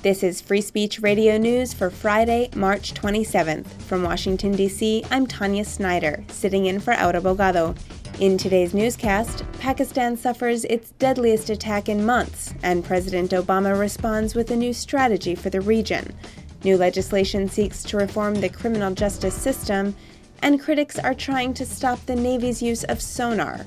This is Free Speech Radio News for Friday, March 27th. From Washington, D.C., I'm Tanya Snyder, sitting in for Aura Bogado. In today's newscast, Pakistan suffers its deadliest attack in months, and President Obama responds with a new strategy for the region. New legislation seeks to reform the criminal justice system, and critics are trying to stop the Navy's use of sonar.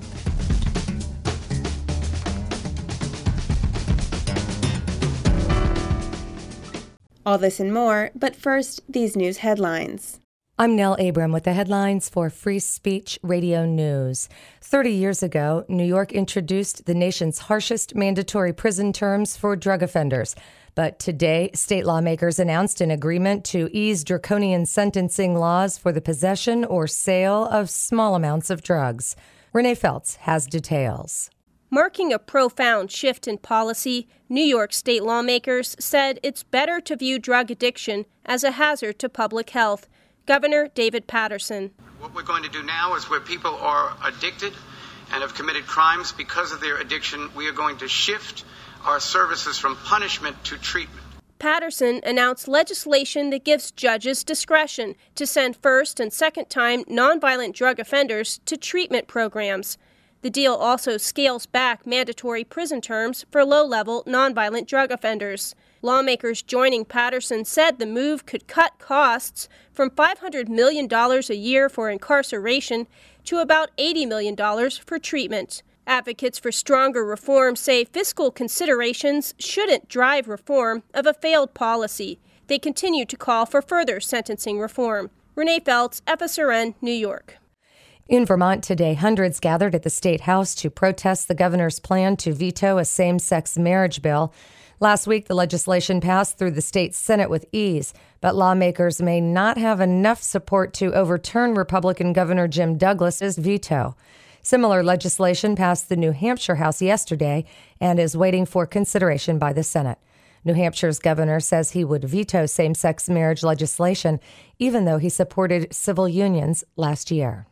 All this and more, but first, these news headlines. I'm Nell Abram with the headlines for Free Speech Radio News. 30 years ago, New York introduced the nation's harshest mandatory prison terms for drug offenders. But today, state lawmakers announced an agreement to ease draconian sentencing laws for the possession or sale of small amounts of drugs. Renee Feltz has details. Marking a profound shift in policy, New York state lawmakers said it's better to view drug addiction as a hazard to public health. Governor David Paterson. What we're going to do now is where people are addicted and have committed crimes because of their addiction, we are going to shift our services from punishment to treatment. Paterson announced legislation that gives judges discretion to send first and second-time nonviolent drug offenders to treatment programs. The deal also scales back mandatory prison terms for low-level nonviolent drug offenders. Lawmakers joining Paterson said the move could cut costs from $500 million a year for incarceration to about $80 million for treatment. Advocates for stronger reform say fiscal considerations shouldn't drive reform of a failed policy. They continue to call for further sentencing reform. Renee Feltz, FSRN, New York. In Vermont today, hundreds gathered at the State House to protest the governor's plan to veto a same-sex marriage bill. Last week, the legislation passed through the state Senate with ease, but lawmakers may not have enough support to overturn Republican Governor Jim Douglas's veto. Similar legislation passed the New Hampshire House yesterday and is waiting for consideration by the Senate. New Hampshire's governor says he would veto same-sex marriage legislation, even though he supported civil unions last year.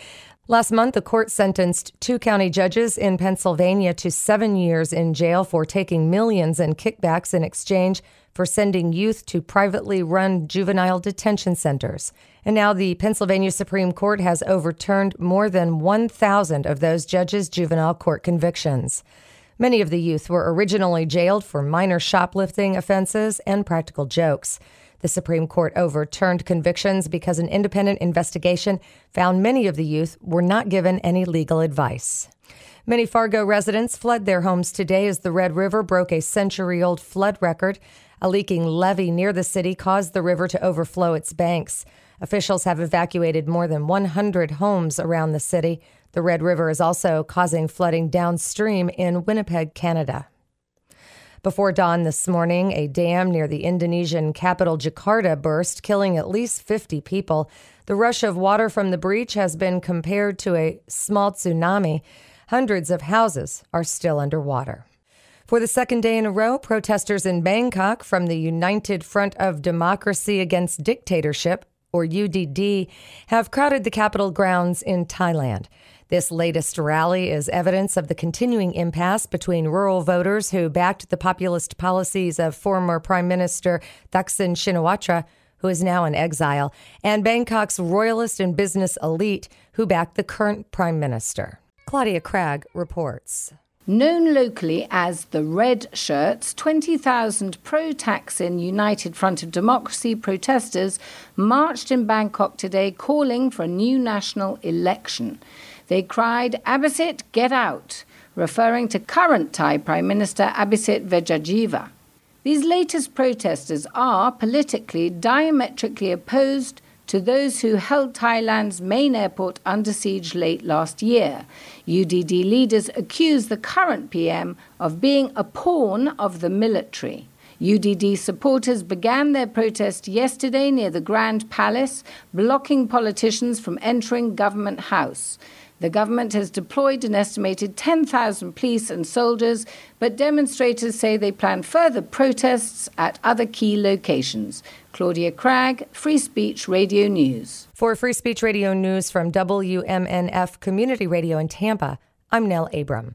Last month, the court sentenced 2 county judges in Pennsylvania to 7 years in jail for taking millions in kickbacks in exchange for sending youth to privately run juvenile detention centers. And now the Pennsylvania Supreme Court has overturned more than 1,000 of those judges' juvenile court convictions. Many of the youth were originally jailed for minor shoplifting offenses and practical jokes. The Supreme Court overturned convictions because an independent investigation found many of the youth were not given any legal advice. Many Fargo residents fled their homes today as the Red River broke a century-old flood record. A leaking levee near the city caused the river to overflow its banks. Officials have evacuated more than 100 homes around the city. The Red River is also causing flooding downstream in Winnipeg, Canada. Before dawn this morning, a dam near the Indonesian capital Jakarta burst, killing at least 50 people. The rush of water from the breach has been compared to a small tsunami. Hundreds of houses are still underwater. For the second day in a row, protesters in Bangkok from the United Front of Democracy Against Dictatorship, or UDD, have crowded the capital grounds in Thailand. This latest rally is evidence of the continuing impasse between rural voters who backed the populist policies of former Prime Minister Thaksin Shinawatra, who is now in exile, and Bangkok's royalist and business elite who backed the current Prime Minister. Claudia Cragg reports. Known locally as the Red Shirts, 20,000 pro-Thaksin United Front of Democracy protesters marched in Bangkok today calling for a new national election. They cried, "Abhisit, get out," referring to current Thai Prime Minister Abhisit Vejjajiva. These latest protesters are politically diametrically opposed to those who held Thailand's main airport under siege late last year. UDD leaders accuse the current PM of being a pawn of the military. UDD supporters began their protest yesterday near the Grand Palace, blocking politicians from entering Government House. The government has deployed an estimated 10,000 police and soldiers, but demonstrators say they plan further protests at other key locations. Claudia Cragg, Free Speech Radio News. For Free Speech Radio News from WMNF Community Radio in Tampa, I'm Nell Abram.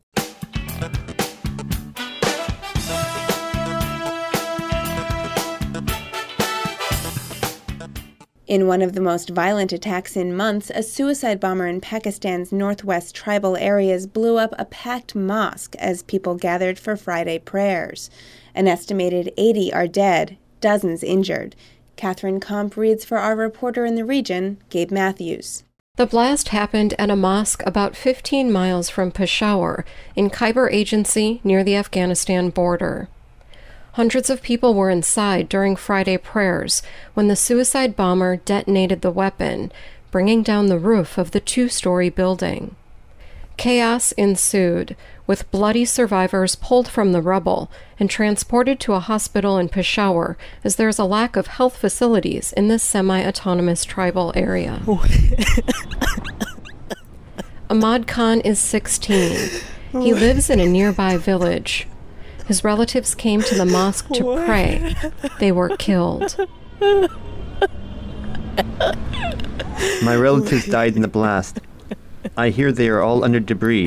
In one of the most violent attacks in months, a suicide bomber in Pakistan's northwest tribal areas blew up a packed mosque as people gathered for Friday prayers. An estimated 80 are dead, dozens injured. Catherine Komp reads for our reporter in the region, Gabe Matthews. The blast happened at a mosque about 15 miles from Peshawar in Khyber Agency near the Afghanistan border. Hundreds of people were inside during Friday prayers when the suicide bomber detonated the weapon, bringing down the roof of the two-story building. Chaos ensued, with bloody survivors pulled from the rubble and transported to a hospital in Peshawar as there is a lack of health facilities in this semi-autonomous tribal area. Ahmad Khan is 16. He lives in a nearby village. His relatives came to the mosque to pray. They were killed. My relatives died in the blast. I hear they are all under debris.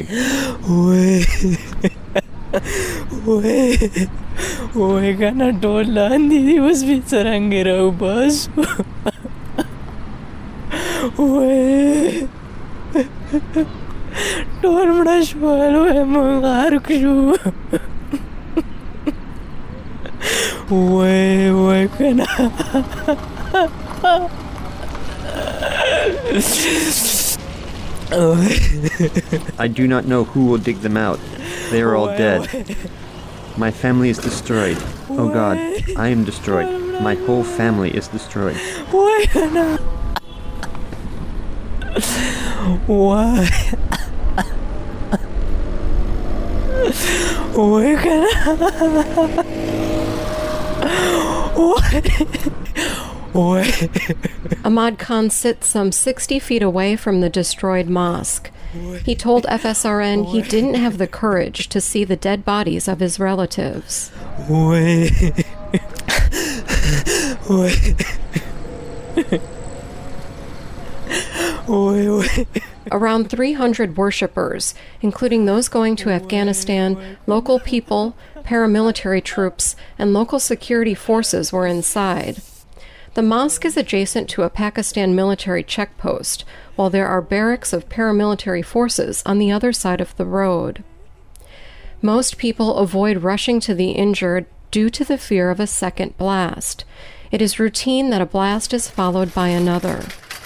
I do not know who will dig them out. They are all dead. My family is destroyed. Oh God, I am destroyed. My whole family is destroyed. Ahmad Khan sits some 60 feet away from the destroyed mosque. He told FSRN he didn't have the courage to see the dead bodies of his relatives. Around 300 worshippers, including those going to Afghanistan, local people, paramilitary troops, and local security forces were inside. The mosque is adjacent to a Pakistan military checkpost, while there are barracks of paramilitary forces on the other side of the road. Most people avoid rushing to the injured due to the fear of a second blast. It is routine that a blast is followed by another.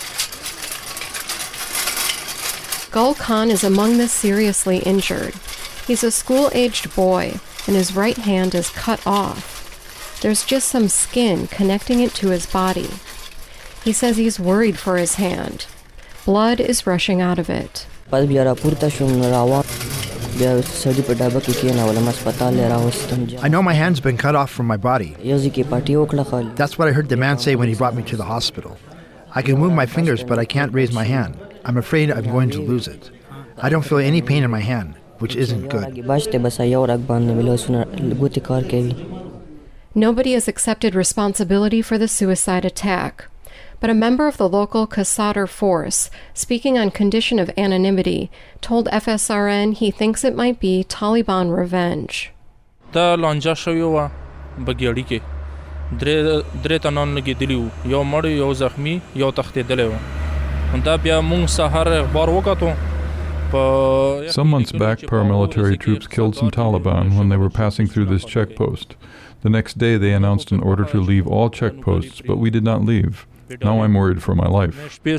Gul Khan is among the seriously injured. He's a school-aged boy, and his right hand is cut off. There's just some skin connecting it to his body. He says he's worried for his hand. Blood is rushing out of it. I know my hand's been cut off from my body. That's what I heard the man say when he brought me to the hospital. I can move my fingers, but I can't raise my hand. I'm afraid I'm going to lose it. I don't feel any pain in my hand, which isn't good. Nobody has accepted responsibility for the suicide attack, but a member of the local Qasadr force, speaking on condition of anonymity, told FSRN he thinks it might be Taliban revenge. Some months back, paramilitary troops killed some Taliban when they were passing through this checkpost. The next day, they announced an order to leave all checkposts, but we did not leave. Now I'm worried for my life.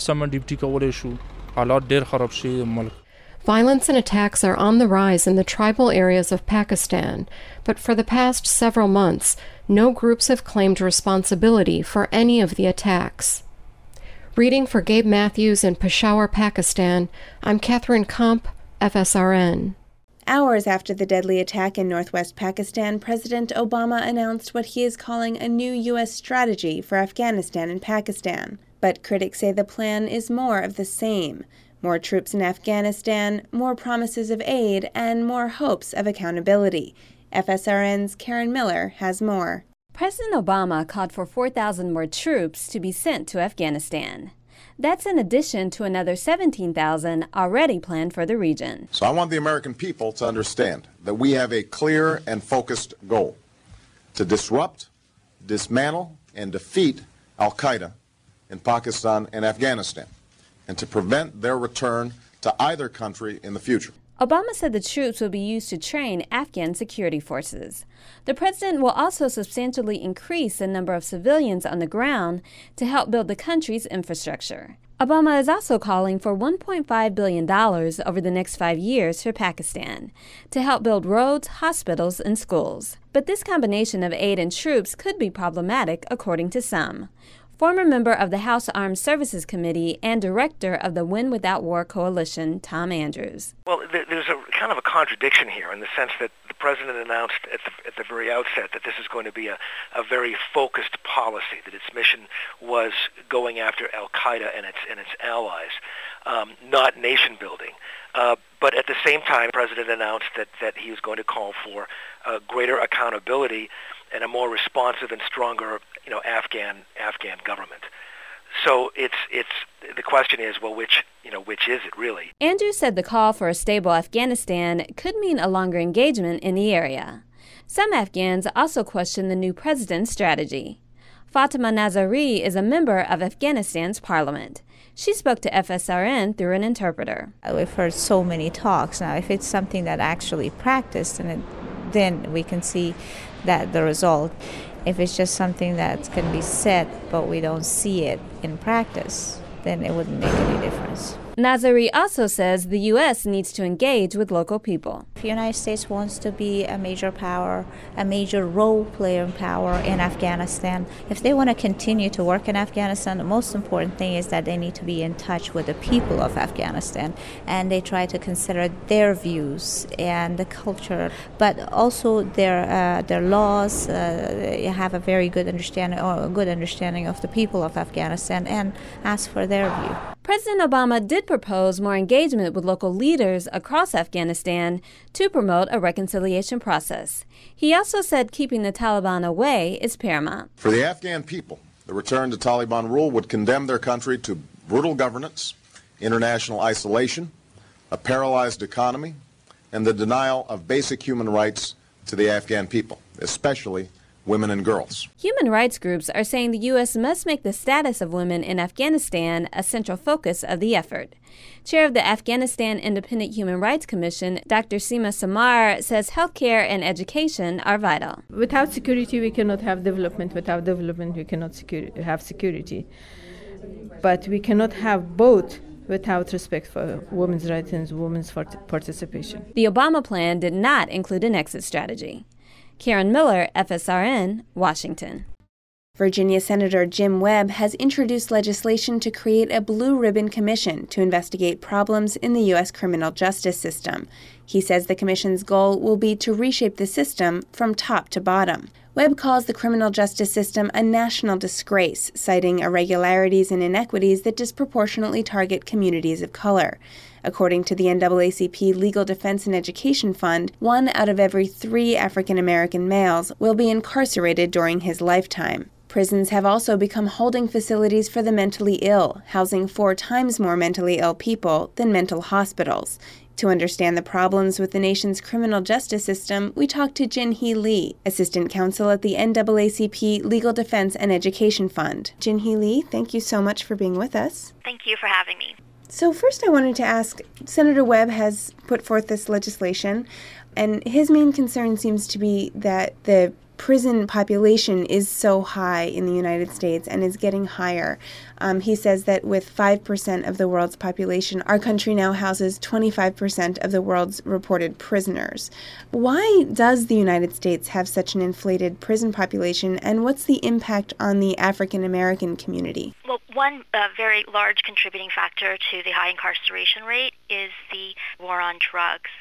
Violence and attacks are on the rise in the tribal areas of Pakistan, but for the past several months, no groups have claimed responsibility for any of the attacks. Reading for Gabe Matthews in Peshawar, Pakistan, I'm Catherine Komp, FSRN. Hours after the deadly attack in northwest Pakistan, President Obama announced what he is calling a new U.S. strategy for Afghanistan and Pakistan. But critics say the plan is more of the same. More troops in Afghanistan, more promises of aid, and more hopes of accountability. FSRN's Karen Miller has more. President Obama called for 4,000 more troops to be sent to Afghanistan. That's in addition to another 17,000 already planned for the region. So I want the American people to understand that we have a clear and focused goal: to disrupt, dismantle, and defeat al-Qaeda in Pakistan and Afghanistan, and to prevent their return to either country in the future. Obama said the troops will be used to train Afghan security forces. The president will also substantially increase the number of civilians on the ground to help build the country's infrastructure. Obama is also calling for $1.5 billion over the next 5 years for Pakistan to help build roads, hospitals, and schools. But this combination of aid and troops could be problematic, according to some. Former member of the House Armed Services Committee and director of the Win Without War Coalition, Tom Andrews. Well, there's a kind of a contradiction here in the sense that the president announced at the very outset that this is going to be a very focused policy, that its mission was going after al-Qaeda and its allies, not nation building. But at the same time, the president announced that he was going to call for greater accountability and a more responsive and stronger, Afghan government. So it's the question is, well, which is it really? Andrews said the call for a stable Afghanistan could mean a longer engagement in the area. Some Afghans also question the new president's strategy. Fatima Nazari is a member of Afghanistan's parliament. She spoke to FSRN through an interpreter. We've heard so many talks. Now, if it's something that actually practiced, then we can see that the result. If it's just something that can be said, but we don't see it in practice, then it wouldn't make any difference. Nazari also says the U.S. needs to engage with local people. If the United States wants to be a major power, a major role-playing power in Afghanistan, if they want to continue to work in Afghanistan, the most important thing is that they need to be in touch with the people of Afghanistan, and they try to consider their views and the culture, but also their laws, have a very good understanding of the people of Afghanistan, and ask for their view. President Obama did propose more engagement with local leaders across Afghanistan to promote a reconciliation process. He also said keeping the Taliban away is paramount. For the Afghan people, the return to Taliban rule would condemn their country to brutal governance, international isolation, a paralyzed economy, and the denial of basic human rights to the Afghan people, especially women and girls. Human rights groups are saying the U.S. must make the status of women in Afghanistan a central focus of the effort. Chair of the Afghanistan Independent Human Rights Commission, Dr. Seema Samar, says healthcare and education are vital. Without security, we cannot have development. Without development, we cannot have security. But we cannot have both without respect for women's rights and women's participation. The Obama plan did not include an exit strategy. Karen Miller, FSRN, Washington. Virginia Senator Jim Webb has introduced legislation to create a blue ribbon commission to investigate problems in the U.S. criminal justice system. He says the commission's goal will be to reshape the system from top to bottom. Webb calls the criminal justice system a national disgrace, citing irregularities and inequities that disproportionately target communities of color. According to the NAACP Legal Defense and Education Fund, 1 out of every 3 African American males will be incarcerated during his lifetime. Prisons have also become holding facilities for the mentally ill, housing 4 times more mentally ill people than mental hospitals. To understand the problems with the nation's criminal justice system, we talked to Jinhee Lee, Assistant Counsel at the NAACP Legal Defense and Education Fund. Jinhee Lee, thank you so much for being with us. Thank you for having me. So first I wanted to ask, Senator Webb has put forth this legislation, and his main concern seems to be that the prison population is so high in the United States and is getting higher. He says that with 5% of the world's population, our country now houses 25% of the world's reported prisoners. Why does the United States have such an inflated prison population, and what's the impact on the African American community? Well, one very large contributing factor to the high incarceration rate is the war on drugs.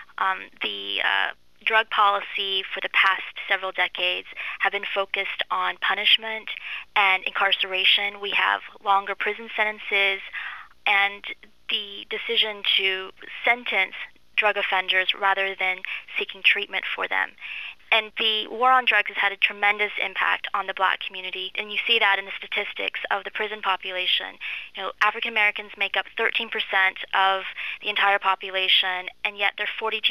The drug policy for the past several decades have been focused on punishment and incarceration. We have longer prison sentences, and the decision to sentence drug offenders rather than seeking treatment for them. And the war on drugs has had a tremendous impact on the black community, and you see that in the statistics of the prison population. African Americans make up 13% of the entire population, and yet they're 42%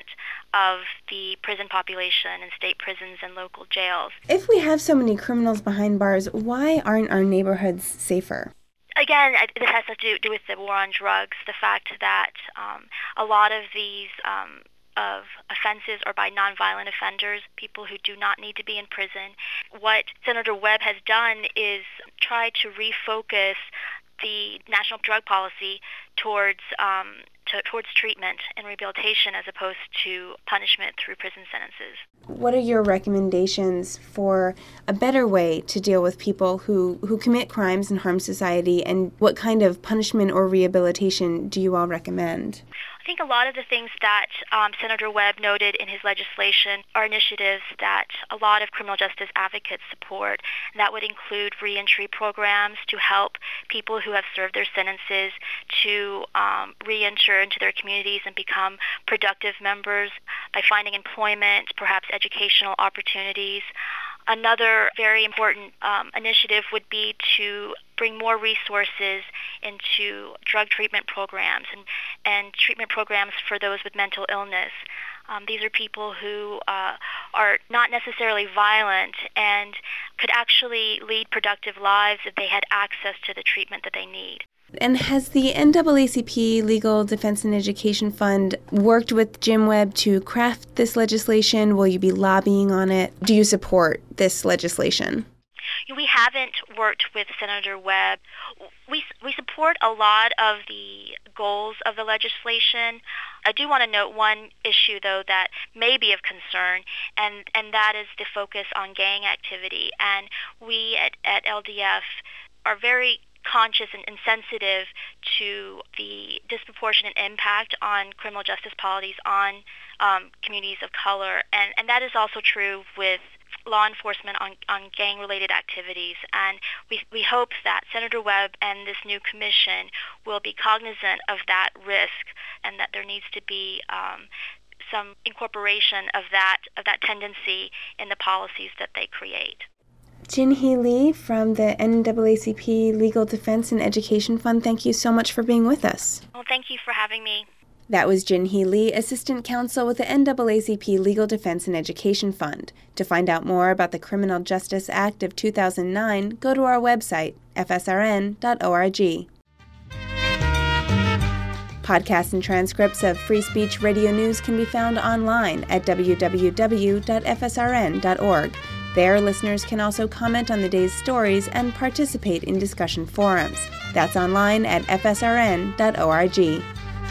of the prison population in state prisons and local jails. If we have so many criminals behind bars, why aren't our neighborhoods safer? Again, this has to do with the war on drugs, the fact that a lot of these of offenses are by nonviolent offenders, people who do not need to be in prison. What Senator Webb has done is try to refocus the national drug policy towards treatment and rehabilitation as opposed to punishment through prison sentences. What are your recommendations for a better way to deal with people who commit crimes and harm society, and what kind of punishment or rehabilitation do you all recommend? I think a lot of the things that Senator Webb noted in his legislation are initiatives that a lot of criminal justice advocates support. And that would include reentry programs to help people who have served their sentences to reenter into their communities and become productive members by finding employment, perhaps educational opportunities. Another very important initiative would be to bring more resources into drug treatment programs and treatment programs for those with mental illness. These are people who are not necessarily violent and could actually lead productive lives if they had access to the treatment that they need. And has the NAACP Legal Defense and Education Fund worked with Jim Webb to craft this legislation? Will you be lobbying on it? Do you support this legislation? We haven't worked with Senator Webb. We support a lot of the goals of the legislation. I do want to note one issue, though, that may be of concern, and that is the focus on gang activity. And we at LDF are very conscious and sensitive to the disproportionate impact on criminal justice policies on communities of color. And that is also true with law enforcement on gang-related activities. And we hope that Senator Webb and this new commission will be cognizant of that risk, and that there needs to be some incorporation of that tendency in the policies that they create. Jinhee Lee from the NAACP Legal Defense and Education Fund, thank you so much for being with us. Well, thank you for having me. That was Jinhee Lee, Assistant Counsel with the NAACP Legal Defense and Education Fund. To find out more about the Criminal Justice Act of 2009, go to our website, fsrn.org. Podcasts and transcripts of Free Speech Radio News can be found online at www.fsrn.org. There, listeners can also comment on the day's stories and participate in discussion forums. That's online at fsrn.org.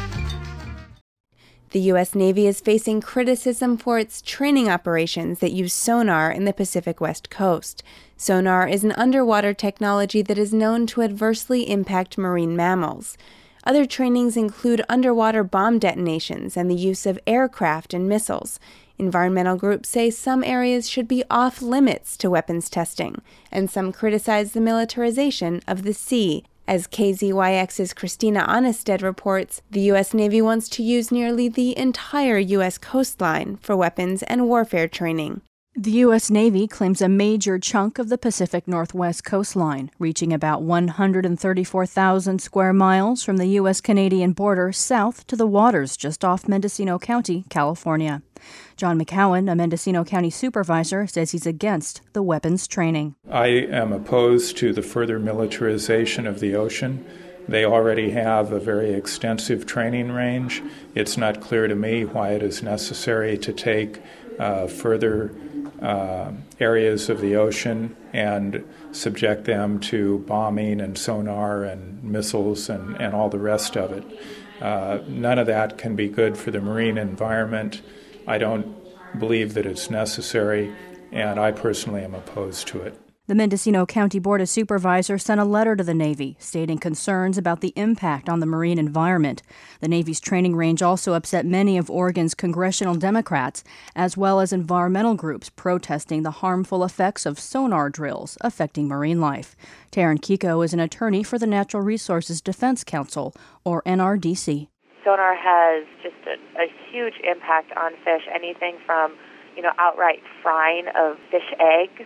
The U.S. Navy is facing criticism for its training operations that use sonar in the Pacific West Coast. Sonar is an underwater technology that is known to adversely impact marine mammals. Other trainings include underwater bomb detonations and the use of aircraft and missiles. Environmental groups say some areas should be off limits to weapons testing, and some criticize the militarization of the sea. As KZYX's Christina Onnested reports, the U.S. Navy wants to use nearly the entire U.S. coastline for weapons and warfare training. The U.S. Navy claims a major chunk of the Pacific Northwest coastline, reaching about 134,000 square miles from the U.S.-Canadian border south to the waters just off Mendocino County, California. John McCowan, a Mendocino County supervisor, says he's against the weapons training. I am opposed to the further militarization of the ocean. They already have a very extensive training range. It's not clear to me why it is necessary to take further areas of the ocean and subject them to bombing and sonar and missiles and all the rest of it. None of that can be good for the marine environment. I don't believe that it's necessary, and I personally am opposed to it. The Mendocino County Board of Supervisors sent a letter to the Navy stating concerns about the impact on the marine environment. The Navy's training range also upset many of Oregon's congressional Democrats, as well as environmental groups protesting the harmful effects of sonar drills affecting marine life. Taryn Kiko is an attorney for the Natural Resources Defense Council, or NRDC. Sonar has just a huge impact on fish, anything from outright frying of fish eggs,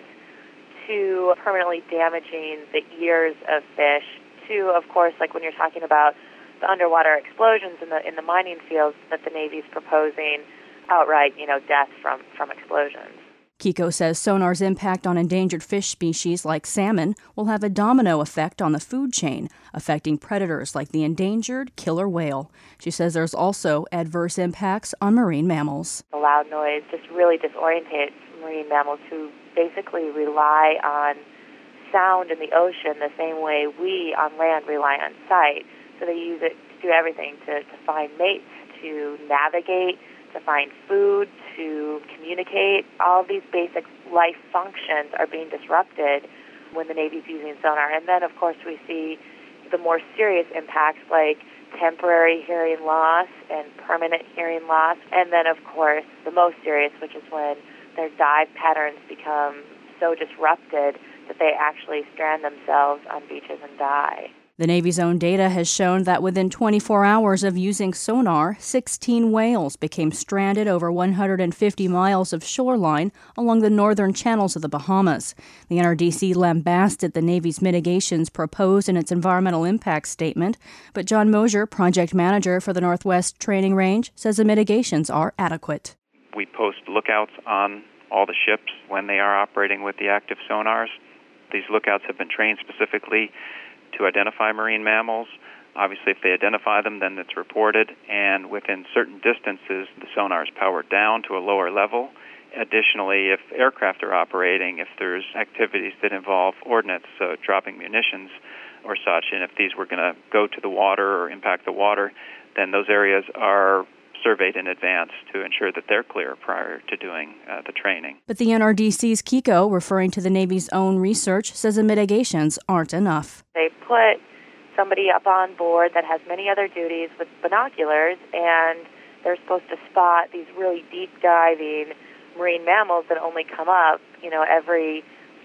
to permanently damaging the ears of fish, to, of course, like when you're talking about the underwater explosions in the mining fields that the Navy's proposing, outright, death from explosions. Kiko says sonar's impact on endangered fish species like salmon will have a domino effect on the food chain, affecting predators like the endangered killer whale. She says there's also adverse impacts on marine mammals. The loud noise just really disorientates marine mammals who basically rely on sound in the ocean the same way we on land rely on sight. So they use it to do everything, to find mates, to navigate, to find food, to communicate. All of these basic life functions are being disrupted when the Navy's using sonar. And then, of course, we see the more serious impacts like temporary hearing loss and permanent hearing loss. And then, of course, the most serious, which is when their dive patterns become so disrupted that they actually strand themselves on beaches and die. The Navy's own data has shown that within 24 hours of using sonar, 16 whales became stranded over 150 miles of shoreline along the northern channels of the Bahamas. The NRDC lambasted the Navy's mitigations proposed in its environmental impact statement, but John Mosier, project manager for the Northwest Training Range, says the mitigations are adequate. We post lookouts on all the ships when they are operating with the active sonars. These lookouts have been trained specifically to identify marine mammals. Obviously, if they identify them, then it's reported, and within certain distances, the sonar is powered down to a lower level. Additionally, if aircraft are operating, if there's activities that involve ordnance, so dropping munitions or such, and if these were going to go to the water or impact the water, then those areas are surveyed in advance to ensure that they're clear prior to doing the training. But the NRDC's Kiko, referring to the Navy's own research, says the mitigations aren't enough. They put somebody up on board that has many other duties with binoculars, and they're supposed to spot these really deep-diving marine mammals that only come up, every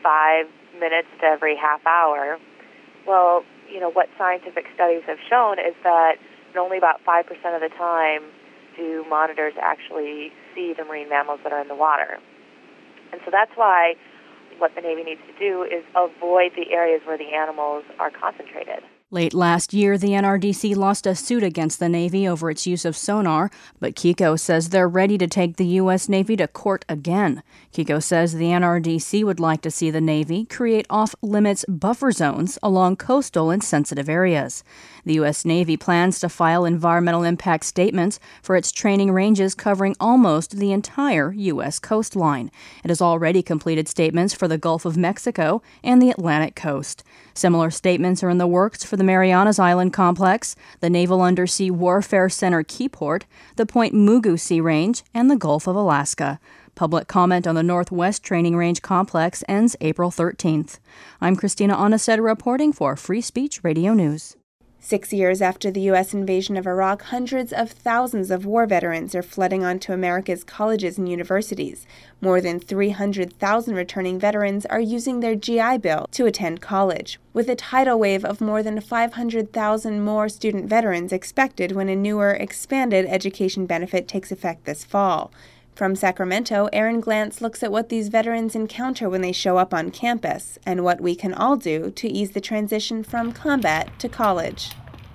5 minutes to every half hour. Well, what scientific studies have shown is that only about 5% of the time do monitors actually see the marine mammals that are in the water. And so that's why what the Navy needs to do is avoid the areas where the animals are concentrated. Late last year, the NRDC lost a suit against the Navy over its use of sonar, but Kiko says they're ready to take the U.S. Navy to court again. Kiko says the NRDC would like to see the Navy create off-limits buffer zones along coastal and sensitive areas. The U.S. Navy plans to file environmental impact statements for its training ranges covering almost the entire U.S. coastline. It has already completed statements for the Gulf of Mexico and the Atlantic coast. Similar statements are in the works for the Marianas Island Complex, the Naval Undersea Warfare Center Keyport, the Point Mugu Sea Range, and the Gulf of Alaska. Public comment on the Northwest Training Range Complex ends April 13th. I'm Christina Onaseda reporting for Free Speech Radio News. 6 years after the U.S. invasion of Iraq, hundreds of thousands of war veterans are flooding onto America's colleges and universities. More than 300,000 returning veterans are using their GI Bill to attend college, with a tidal wave of more than 500,000 more student veterans expected when a newer, expanded education benefit takes effect this fall. From Sacramento, Aaron Glantz looks at what these veterans encounter when they show up on campus and what we can all do to ease the transition from combat to college.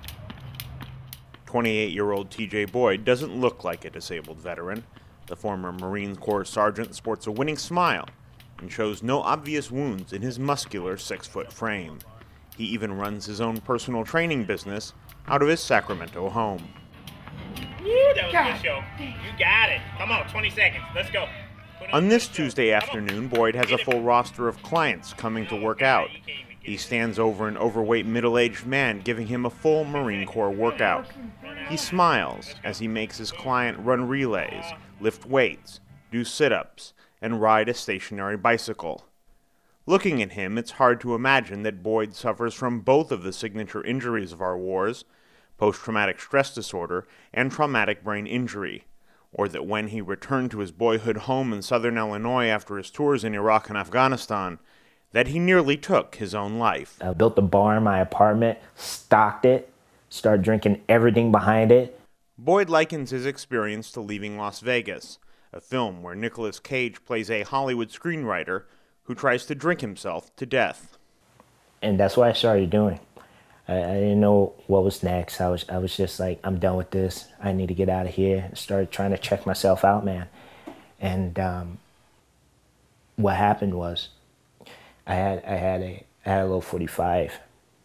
28-year-old TJ Boyd doesn't look like a disabled veteran. The former Marine Corps sergeant sports a winning smile and shows no obvious wounds in his muscular 6-foot frame. He even runs his own personal training business out of his Sacramento home. Woo, that was a good show. You got it. Come on, 20 seconds. Let's go. On this Tuesday afternoon, Boyd has a full roster of clients coming to work out. He stands over an overweight middle-aged man giving him a full Marine Corps workout. He smiles as he makes his client run relays, lift weights, do sit-ups, and ride a stationary bicycle. Looking at him, it's hard to imagine that Boyd suffers from both of the signature injuries of our wars, post-traumatic stress disorder and traumatic brain injury, or that when he returned to his boyhood home in southern Illinois after his tours in Iraq and Afghanistan, that he nearly took his own life. I built a bar in my apartment, stocked it, started drinking everything behind it. Boyd likens his experience to leaving Las Vegas, a film where Nicolas Cage plays a Hollywood screenwriter who tries to drink himself to death. And that's what I started doing. I didn't know what was next. I was just like, I'm done with this. I need to get out of here. I started trying to check myself out, man. And what happened was I had a little 45,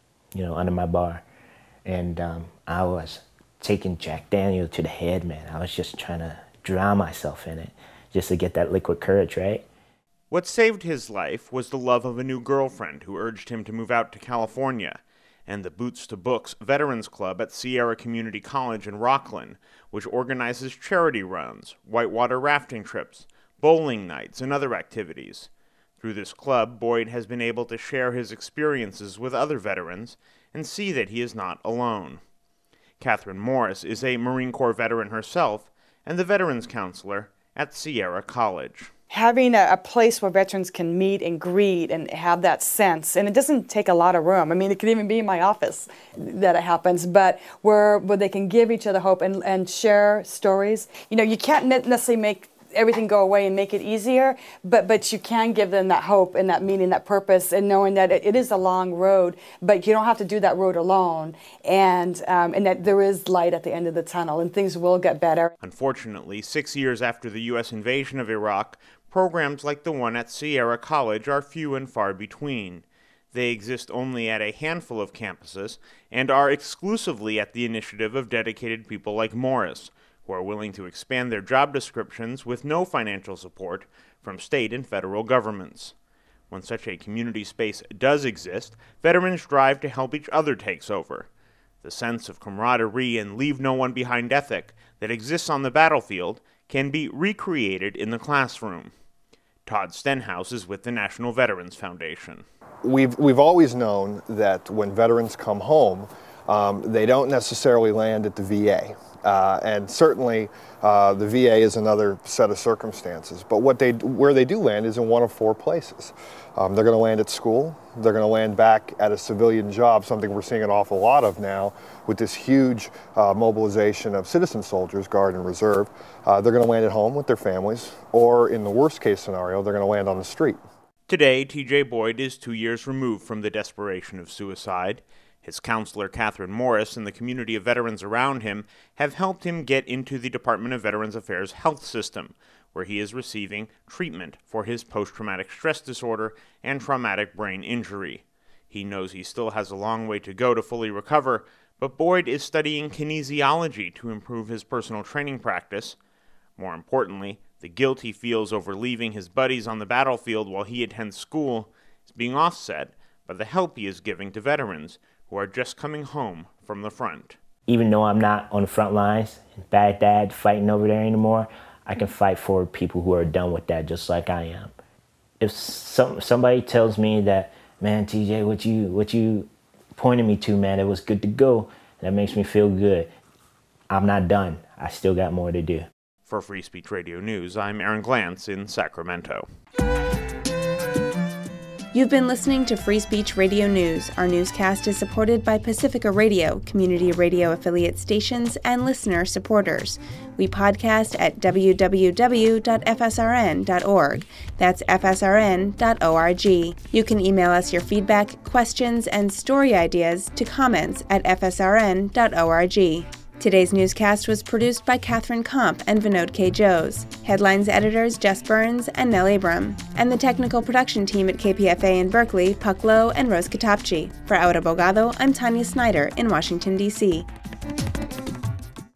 under my bar. And I was taking Jack Daniel to the head, man. I was just trying to drown myself in it just to get that liquid courage, right? What saved his life was the love of a new girlfriend who urged him to move out to California, and the Boots to Books Veterans Club at Sierra Community College in Rocklin, which organizes charity runs, whitewater rafting trips, bowling nights, and other activities. Through this club, Boyd has been able to share his experiences with other veterans and see that he is not alone. Catherine Morris is a Marine Corps veteran herself and the Veterans Counselor at Sierra College. Having a place where veterans can meet and greet and have that sense, and it doesn't take a lot of room. I mean, it could even be in my office that it happens, but where they can give each other hope and share stories. You can't necessarily make everything go away and make it easier, but you can give them that hope and that meaning, that purpose, and knowing that it is a long road, but you don't have to do that road alone, and that there is light at the end of the tunnel, and things will get better. Unfortunately, 6 years after the U.S. invasion of Iraq, programs like the one at Sierra College are few and far between. They exist only at a handful of campuses and are exclusively at the initiative of dedicated people like Morris, who are willing to expand their job descriptions with no financial support from state and federal governments. When such a community space does exist, veterans strive to help each other takes over. The sense of camaraderie and leave no one behind ethic that exists on the battlefield can be recreated in the classroom. Todd Stenhouse is with the National Veterans Foundation. We've always known that when veterans come home, they don't necessarily land at the VA. And certainly the VA is another set of circumstances. But where they do land is in one of four places. They're going to land at school. They're going to land back at a civilian job, something we're seeing an awful lot of now with this huge mobilization of citizen soldiers, Guard and Reserve. They're going to land at home with their families, or in the worst case scenario, they're going to land on the street. Today, T.J. Boyd is 2 years removed from the desperation of suicide. His counselor, Catherine Morris, and the community of veterans around him have helped him get into the Department of Veterans Affairs health system, where he is receiving treatment for his post-traumatic stress disorder and traumatic brain injury. He knows he still has a long way to go to fully recover, but Boyd is studying kinesiology to improve his personal training practice. More importantly, the guilt he feels over leaving his buddies on the battlefield while he attends school is being offset by the help he is giving to veterans who are just coming home from the front. Even though I'm not on the front lines in Baghdad fighting over there anymore, I can fight for people who are done with that just like I am. If somebody tells me that, man, TJ, what you pointed me to, man, it was good to go, that makes me feel good. I'm not done. I still got more to do. For Free Speech Radio News, I'm Aaron Glantz in Sacramento. You've been listening to Free Speech Radio News. Our newscast is supported by Pacifica Radio, community radio affiliate stations, and listener supporters. We podcast at www.fsrn.org. That's fsrn.org. You can email us your feedback, questions, and story ideas to comments@fsrn.org. Today's newscast was produced by Catherine Komp and Vinod K. Jose. Headlines editors Jess Burns and Nell Abram. And the technical production team at KPFA in Berkeley, Puck Lowe and Rose Katapchi. For Out Abogado, I'm Tanya Snyder in Washington, D.C.